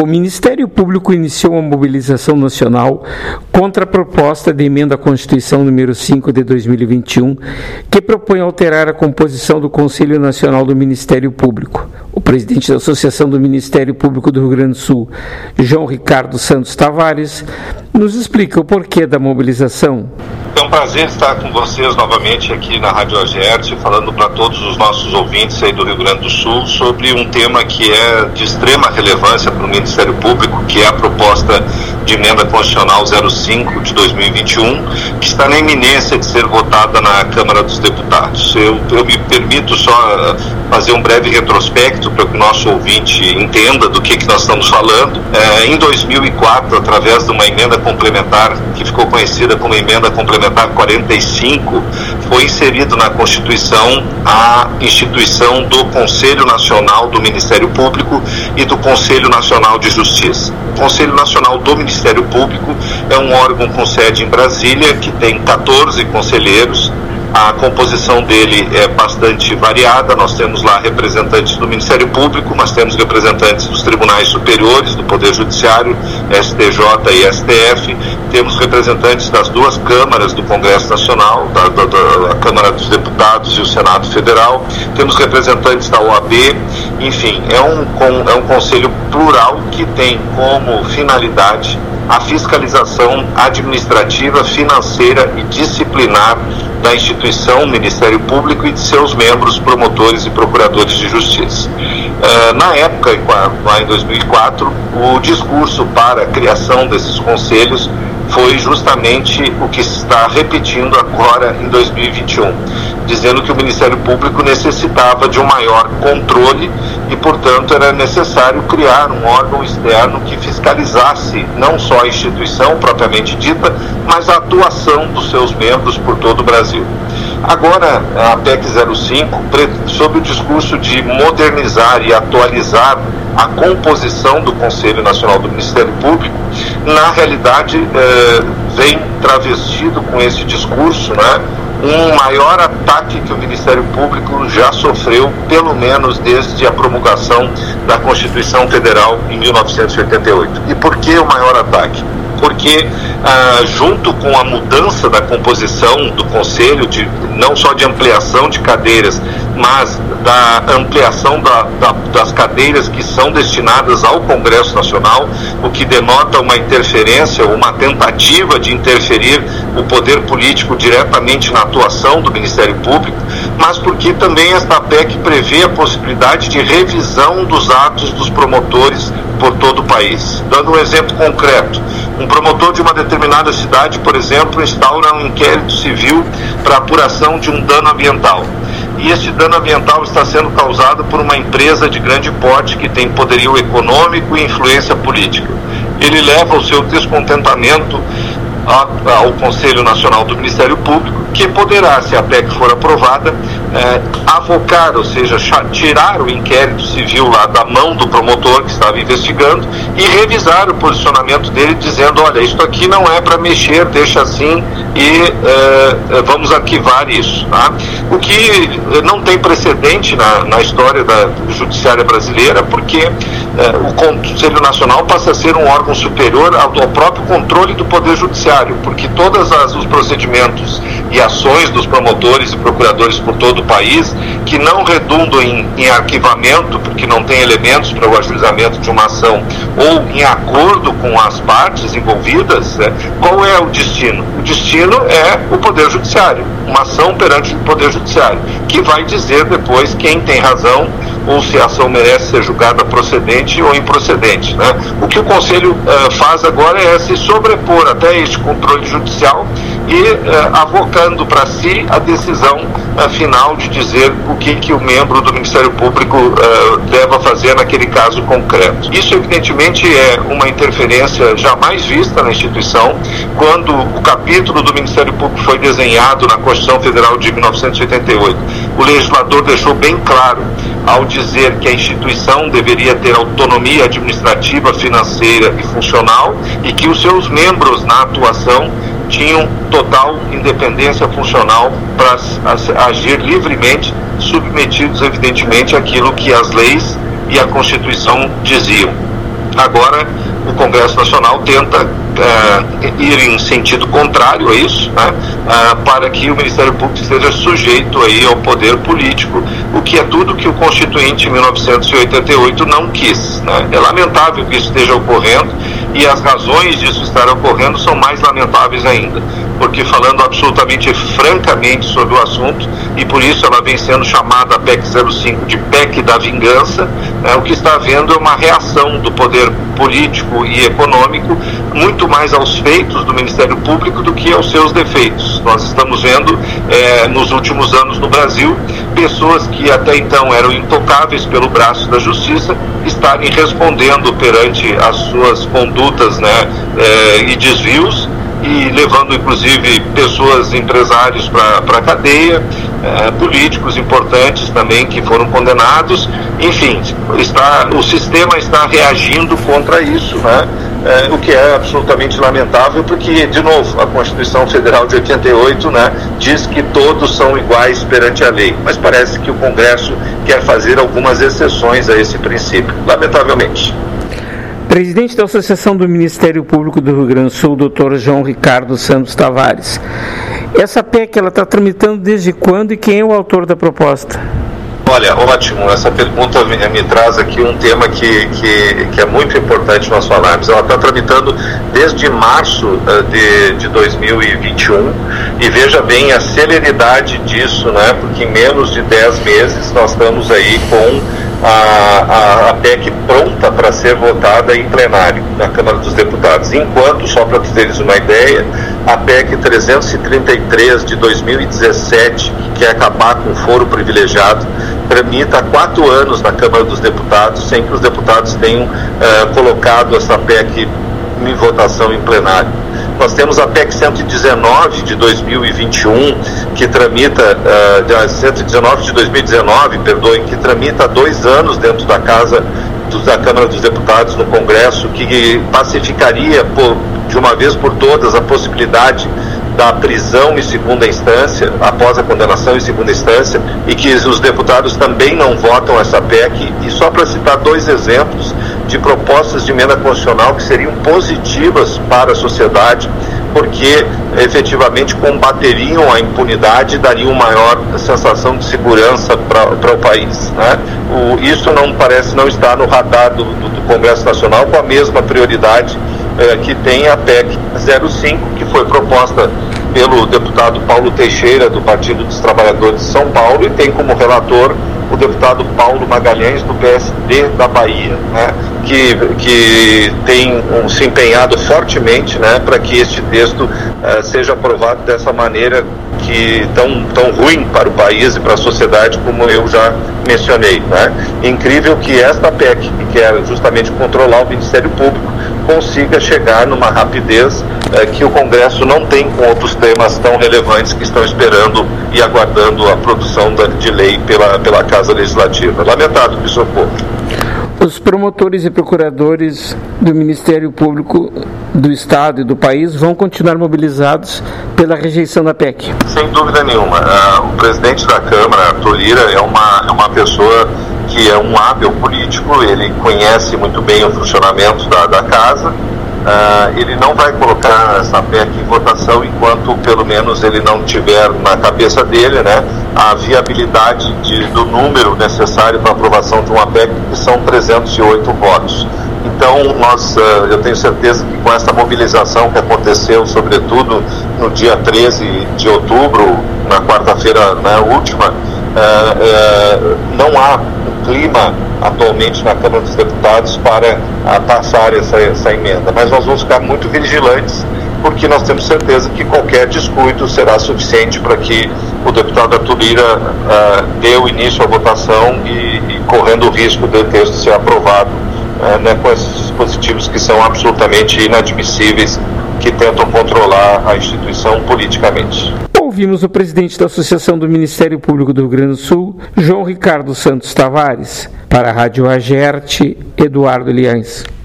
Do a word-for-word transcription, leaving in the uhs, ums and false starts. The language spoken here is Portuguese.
O Ministério Público iniciou uma mobilização nacional contra a proposta de emenda à Constituição número cinco de dois mil e vinte e um, que propõe alterar a composição do Conselho Nacional do Ministério Público. O presidente da Associação do Ministério Público do Rio Grande do Sul, João Ricardo Santos Tavares, nos explica o porquê da mobilização. É um prazer estar com vocês novamente aqui na Rádio Agerte, falando para todos os nossos ouvintes aí do Rio Grande do Sul sobre um tema que é de extrema relevância para o Ministério Público, que é a proposta de emenda constitucional zero cinco de dois mil e vinte e um, que está na iminência de ser votada na Câmara dos Deputados. Eu, eu me permito só fazer um breve retrospecto para que o nosso ouvinte entenda do que, que nós estamos falando. É, em dois mil e quatro, através de uma emenda complementar, que ficou conhecida como emenda complementar quarenta e cinco, foi inserido na Constituição a instituição do Conselho Nacional do Ministério Público e do Conselho Nacional de Justiça. O Conselho Nacional do Ministério Público é um órgão com sede em Brasília, que tem quatorze conselheiros. A composição dele é bastante variada. Nós temos lá representantes do Ministério Público, mas temos representantes dos tribunais superiores, do Poder Judiciário, S T J e S T F, temos representantes das duas câmaras do Congresso Nacional, da, da, da Câmara dos Deputados e o Senado Federal, temos representantes da O A B, enfim, é um, é um conselho plural que tem como finalidade a fiscalização administrativa, financeira e disciplinar da instituição Ministério Público e de seus membros, promotores e procuradores de justiça. Uh, na época, lá em dois mil e quatro, o discurso para a criação desses conselhos foi justamente o que se está repetindo agora em dois mil e vinte e um, dizendo que o Ministério Público necessitava de um maior controle e, portanto, era necessário criar um órgão externo que fiscalizasse não só a instituição propriamente dita, mas a atuação dos seus membros por todo o Brasil. Agora, a P E C zero cinco, sob o discurso de modernizar e atualizar a composição do Conselho Nacional do Ministério Público, na realidade eh, vem travestido com esse discurso, né, um maior ataque que o Ministério Público já sofreu, pelo menos desde a promulgação da Constituição Federal em mil novecentos e oitenta e oito. E por que o maior ataque? Porque ah, junto com a mudança da composição do Conselho, de, não só de ampliação de cadeiras, mas da ampliação da, da, das cadeiras que são destinadas ao Congresso Nacional, o que denota uma interferência, uma tentativa de interferir o poder político diretamente na atuação do Ministério Público, mas porque também esta P E C prevê a possibilidade de revisão dos atos dos promotores por todo o país. Dando um exemplo concreto, um promotor de uma determinada cidade, por exemplo, instaura um inquérito civil para apuração de um dano ambiental. E este dano ambiental está sendo causado por uma empresa de grande porte que tem poderio econômico e influência política. Ele leva o seu descontentamento ao Conselho Nacional do Ministério Público, que poderá, se a P E C for aprovada, é, avocar, ou seja, tirar o inquérito civil lá da mão do promotor que estava investigando e revisar o posicionamento dele, dizendo, olha, isso aqui não é para mexer, deixa assim e é, vamos arquivar isso. Tá? O que não tem precedente na, na história da judiciária brasileira, porque é, o Conselho Nacional passa a ser um órgão superior ao, ao próprio controle do Poder Judiciário, porque todos os procedimentos e ações dos promotores e procuradores por todo o país, que não redundam em, em arquivamento, porque não tem elementos para o ajuizamento de uma ação, ou em acordo com as partes envolvidas, né, qual é o destino? O destino é o Poder Judiciário, uma ação perante o Poder Judiciário, que vai dizer depois quem tem razão, ou se a ação merece ser julgada procedente ou improcedente. Né? O que o Conselho uh, faz agora é se sobrepor até este controle judicial e uh, avocando para si a decisão uh, final de dizer o que, que o membro do Ministério Público uh, deve fazer naquele caso concreto. Isso, evidentemente, é uma interferência jamais vista na instituição. Quando o capítulo do Ministério Público foi desenhado na Constituição Federal de mil novecentos e oitenta e oito, o legislador deixou bem claro, ao dizer que a instituição deveria ter autonomia administrativa, financeira e funcional e que os seus membros na atuação tinham total independência funcional para agir livremente, submetidos evidentemente àquilo que as leis e a Constituição diziam. Agora, o Congresso Nacional tenta uh, ir em sentido contrário a isso, né, uh, para que o Ministério Público esteja sujeito aí ao poder político, o que é tudo que o Constituinte em mil novecentos e oitenta e oito não quis, né. É lamentável que isso esteja ocorrendo, e as razões disso estar ocorrendo são mais lamentáveis ainda, porque falando absolutamente francamente sobre o assunto, e por isso ela vem sendo chamada a P E C zero cinco de P E C da vingança, né, o que está havendo é uma reação do poder político e econômico muito mais aos feitos do Ministério Público do que aos seus defeitos. Nós estamos vendo eh, nos últimos anos no Brasil pessoas que até então eram intocáveis pelo braço da justiça estarem respondendo perante as suas condutas, né, eh, e desvios, e levando inclusive pessoas, empresários para a cadeia, eh, políticos importantes também que foram condenados. Enfim, está, o sistema está reagindo contra isso, né? Eh, o que é absolutamente lamentável, porque, de novo, a Constituição Federal de oitenta e oito, né, diz que todos são iguais perante a lei, mas parece que o Congresso quer fazer algumas exceções a esse princípio, lamentavelmente. Presidente da Associação do Ministério Público do Rio Grande do Sul, doutor João Ricardo Santos Tavares. Essa P E C, ela está tramitando desde quando e quem é o autor da proposta? Olha, ótimo, essa pergunta me, me traz aqui um tema que, que, que é muito importante nós falarmos. Ela está tramitando desde março uh, de, de dois mil e vinte e um, e veja bem a celeridade disso, né? Porque em menos de dez meses nós estamos aí com a, a, a P E C pronta para ser votada em plenário na Câmara dos Deputados. Enquanto, só para teres uma ideia, a P E C trezentos e trinta e três de dois mil e dezessete, que quer acabar com o foro privilegiado, tramita há quatro anos na Câmara dos Deputados, sem que os deputados tenham uh, colocado essa P E C em votação em plenário. Nós temos a P E C cento e dezenove de dois mil e vinte e um, que tramita, uh, cento e dezenove de dois mil e dezenove, perdoem, que tramita há dois anos dentro da Casa, da Câmara dos Deputados no Congresso, que pacificaria por, de uma vez por todas a possibilidade da prisão em segunda instância, após a condenação em segunda instância, e que os deputados também não votam essa P E C. E só para citar dois exemplos de propostas de emenda constitucional que seriam positivas para a sociedade, porque efetivamente combateriam a impunidade e dariam maior sensação de segurança para o país, né? O, isso não parece não estar no radar do, do, do Congresso Nacional com a mesma prioridade eh, que tem a P E C zero cinco, que foi proposta pelo deputado Paulo Teixeira, do Partido dos Trabalhadores de São Paulo, e tem como relator o deputado Paulo Magalhães, do P S D da Bahia, né, que, que tem um, se empenhado fortemente, né, para que este texto uh, seja aprovado dessa maneira que tão, tão ruim para o país e para a sociedade, como eu já mencionei, né. Incrível que esta P E C, que quer justamente controlar o Ministério Público, consiga chegar numa rapidez uh, que o Congresso não tem com outros temas tão relevantes que estão esperando e aguardando a produção da, de lei pela, pela Casa Legislativa. Lamentável que isso ocorra. Os promotores e procuradores do Ministério Público do Estado e do país vão continuar mobilizados pela rejeição da P E C? Sem dúvida nenhuma. Uh, o presidente da Câmara, Arthur Lira, é uma, é uma pessoa que é um hábil político, ele conhece muito bem o funcionamento da, da Casa. Uh, ele não vai colocar essa P E C em votação enquanto pelo menos ele não tiver na cabeça dele, né, a viabilidade de, do número necessário para a aprovação de uma P E C, que são trezentos e oito votos. Então nós, uh, eu tenho certeza que com essa mobilização que aconteceu, sobretudo no dia treze de outubro, na quarta-feira, né, última, uh, uh, não há um clima atualmente na Câmara dos Deputados para a, passar essa, essa emenda, mas nós vamos ficar muito vigilantes, porque nós temos certeza que qualquer descuido será suficiente para que o deputado Arthur Lira uh, dê o início à votação e, e correndo o risco de texto ser aprovado, uh, né, com esses dispositivos que são absolutamente inadmissíveis, que tentam controlar a instituição politicamente. Ouvimos o presidente da Associação do Ministério Público do Rio Grande do Sul, João Ricardo Santos Tavares. Para a Rádio Agerte, Eduardo Liães.